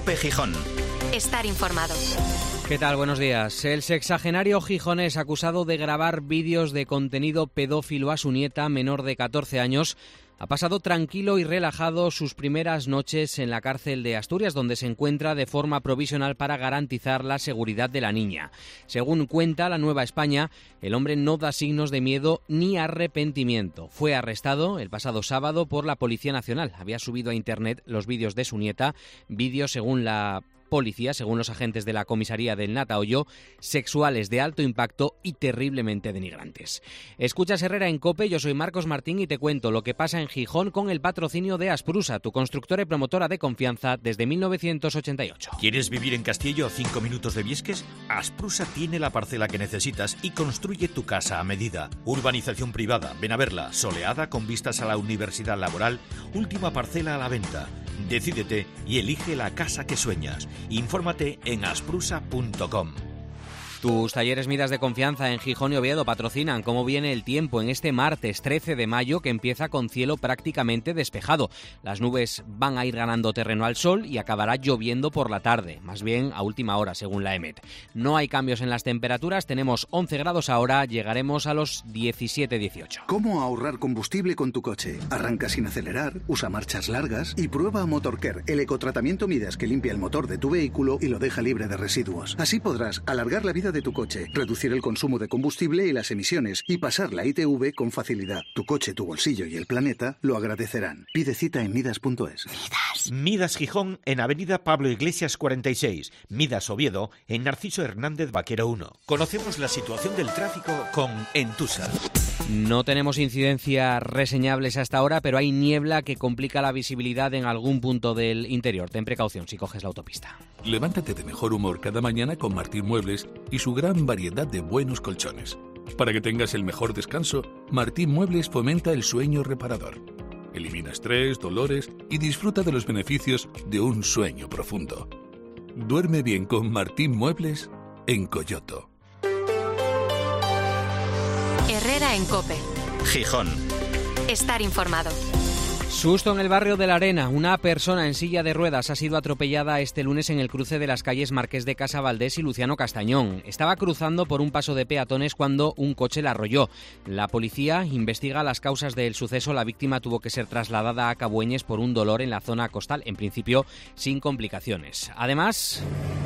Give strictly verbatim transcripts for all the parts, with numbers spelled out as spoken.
COPE Gijón. Estar informado. ¿Qué tal? Buenos días. El sexagenario gijonés acusado de grabar vídeos de contenido pedófilo a su nieta menor de catorce años ha pasado tranquilo y relajado sus primeras noches en la cárcel de Asturias, donde se encuentra de forma provisional para garantizar la seguridad de la niña. Según cuenta La Nueva España, el hombre no da signos de miedo ni arrepentimiento. Fue arrestado el pasado sábado por la Policía Nacional. Había subido a internet los vídeos de su nieta, vídeos según la policía, según los agentes de la comisaría del Natahoyo, sexuales de alto impacto y terriblemente denigrantes. Escuchas Herrera en COPE, yo soy Marcos Martín y te cuento lo que pasa en Gijón con el patrocinio de Asprusa, tu constructora y promotora de confianza desde mil novecientos ochenta y ocho. ¿Quieres vivir en Castillo a cinco minutos de Viesques? Asprusa tiene la parcela que necesitas y construye tu casa a medida. Urbanización privada, ven a verla, soleada con vistas a la Universidad Laboral, última parcela a la venta. Decídete y elige la casa que sueñas. Infórmate en asprusa punto com. Tus talleres Midas de confianza en Gijón y Oviedo patrocinan cómo viene el tiempo en este martes trece de mayo, que empieza con cielo prácticamente despejado. Las nubes van a ir ganando terreno al sol y acabará lloviendo por la tarde, más bien a última hora según la EMET. No hay cambios en las temperaturas, tenemos once grados ahora, llegaremos a los diecisiete dieciocho. ¿Cómo ahorrar combustible con tu coche? Arranca sin acelerar, usa marchas largas y prueba Motorcare, el ecotratamiento Midas que limpia el motor de tu vehículo y lo deja libre de residuos. Así podrás alargar la vida de tu coche, reducir el consumo de combustible y las emisiones y pasar la I T V con facilidad. Tu coche, tu bolsillo y el planeta lo agradecerán. Pide cita en midas punto es. Midas. Midas Gijón en Avenida Pablo Iglesias cuarenta y seis. Midas Oviedo en Narciso Hernández Vaquero uno. Conocemos la situación del tráfico con Entusa. No tenemos incidencias reseñables hasta ahora, pero hay niebla que complica la visibilidad en algún punto del interior. Ten precaución si coges la autopista. Levántate de mejor humor cada mañana con Martín Muebles y su gran variedad de buenos colchones. Para que tengas el mejor descanso, Martín Muebles fomenta el sueño reparador. Elimina estrés, dolores y disfruta de los beneficios de un sueño profundo. Duerme bien con Martín Muebles en Coyoto. Herrera en COPE. Gijón. Estar informado. Susto en el barrio de La Arena. Una persona en silla de ruedas ha sido atropellada este lunes en el cruce de las calles Marqués de Casavaldés y Luciano Castañón. Estaba cruzando por un paso de peatones cuando un coche la arrolló. La policía investiga las causas del suceso. La víctima tuvo que ser trasladada a Cabueñes por un dolor en la zona costal, en principio sin complicaciones. Además,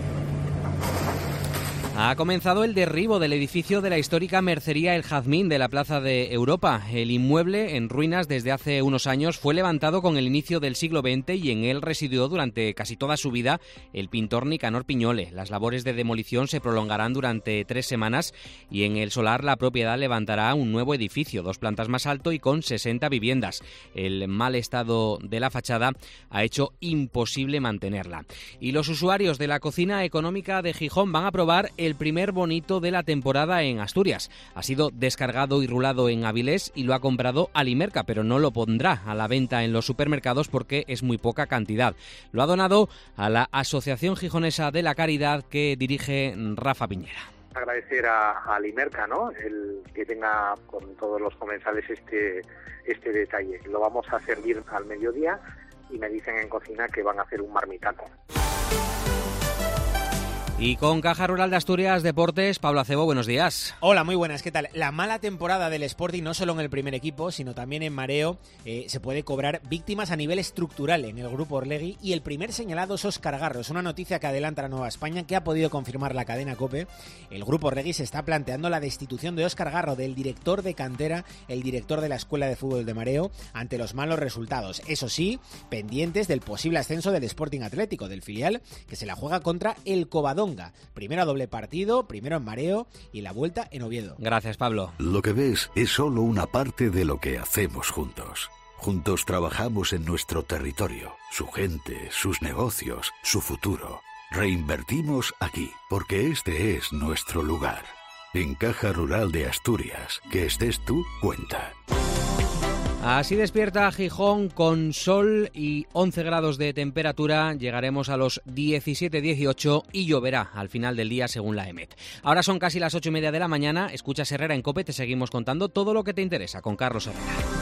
ha comenzado el derribo del edificio de la histórica mercería El Jazmín de la Plaza de Europa. El inmueble, en ruinas desde hace unos años, fue levantado con el inicio del siglo veinte y en él residió durante casi toda su vida el pintor Nicanor Piñole. Las labores de demolición se prolongarán durante tres semanas y en el solar la propiedad levantará un nuevo edificio, dos plantas más alto y con sesenta viviendas. El mal estado de la fachada ha hecho imposible mantenerla. Y los usuarios de la cocina económica de Gijón van a probar el el primer bonito de la temporada en Asturias. Ha sido descargado y rulado en Avilés y lo ha comprado Alimerca, pero no lo pondrá a la venta en los supermercados porque es muy poca cantidad. Lo ha donado a la Asociación Gijonesa de la Caridad que dirige Rafa Piñera. Agradecer a, a Alimerca, ¿no?, el que tenga con todos los comensales este, este detalle. Lo vamos a servir al mediodía y me dicen en cocina que van a hacer un marmitaco. Y con Caja Rural de Asturias Deportes, Pablo Acebo, buenos días. Hola, muy buenas, ¿qué tal? La mala temporada del Sporting, no solo en el primer equipo, sino también en mareo, eh, se puede cobrar víctimas a nivel estructural en el Grupo Orlegui, y el primer señalado es Óscar Garro. Es una noticia que adelanta la Nueva España, que ha podido confirmar la cadena COPE. El Grupo Orlegui se está planteando la destitución de Óscar Garro, del director de cantera, el director de la Escuela de Fútbol de Mareo, ante los malos resultados. Eso sí, pendientes del posible ascenso del Sporting Atlético, del filial, que se la juega contra el Covadonga. Primero a doble partido, primero en Mareo y la vuelta en Oviedo. Gracias, Pablo. Lo que ves es solo una parte de lo que hacemos juntos. Juntos trabajamos en nuestro territorio, su gente, sus negocios, su futuro. Reinvertimos aquí, porque este es nuestro lugar. En Caja Rural de Asturias, que estés tú, cuenta. Así despierta Gijón con sol y once grados de temperatura. Llegaremos a los diecisiete dieciocho y lloverá al final del día según la EMET. Ahora son casi las ocho y media de la mañana. Escuchas Herrera en COPE. Te seguimos contando todo lo que te interesa con Carlos Herrera.